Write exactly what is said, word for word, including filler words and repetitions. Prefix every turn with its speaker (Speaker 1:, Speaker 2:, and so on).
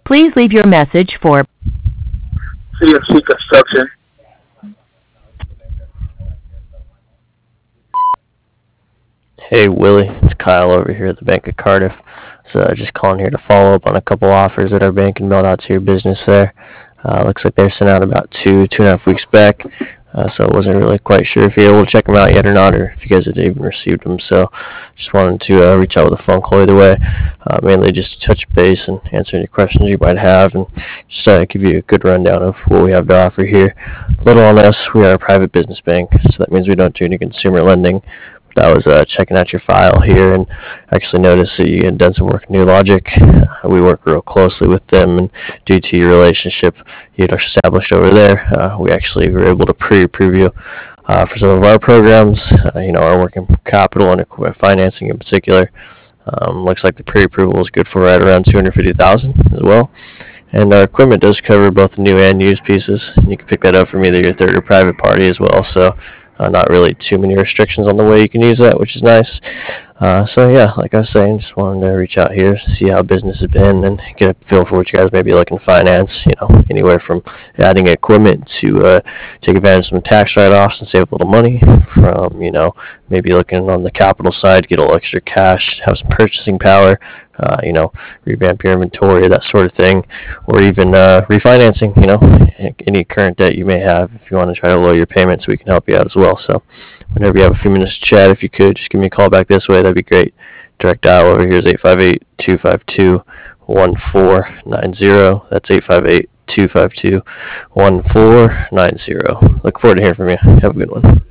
Speaker 1: Please leave your message for
Speaker 2: C F C Construction.
Speaker 3: Hey Willie, it's Kyle over here at the Bank of Cardiff. So uh, just calling here to follow up on a couple offers that our bank can mail out to your business there. Uh, looks like they're sent out about two, two and a half weeks back. Uh, so I wasn't really quite sure if you're able to check them out yet or not, or if you guys had even received them. So just wanted to uh, reach out with a phone call either way, uh, mainly just to touch base and answer any questions you might have, and just uh, give you a good rundown of what we have to offer here. Little on us, we are a private business bank, so that means we don't do any consumer lending. I was uh, checking out your file here and actually noticed that you had done some work in New Logic. Uh, we work real closely with them, and due to your relationship you had established over there, uh, we actually were able to pre-approve you uh, for some of our programs, uh, you know, our working capital and equipment financing in particular. Um, looks like the pre-approval is good for right around two hundred fifty thousand dollars as well. And our equipment does cover both new and used pieces. You can pick that up from either your third or private party as well. So uh, not really too many restrictions on the way you can use that, which is nice. Uh, so yeah, like I was saying, just wanted to reach out here, see how business has been, and get a feel for what you guys may be looking to finance. You know, anywhere from adding equipment to uh, take advantage of some tax write-offs and save a little money. From you know, maybe looking on the capital side, get a little extra cash, have some purchasing power. Uh, you know, revamp your inventory, that sort of thing, or even uh, refinancing. You know, any current debt you may have. If you want to try to lower your payments, we can help you out as well. So, whenever you have a few minutes to chat, if you could, just give me a call back this way. That'd be great. Direct dial over here is eight five eight, two five two, one four nine zero. That's eight five eight, two five two, one four nine zero. Look forward to hearing from you. Have a good one.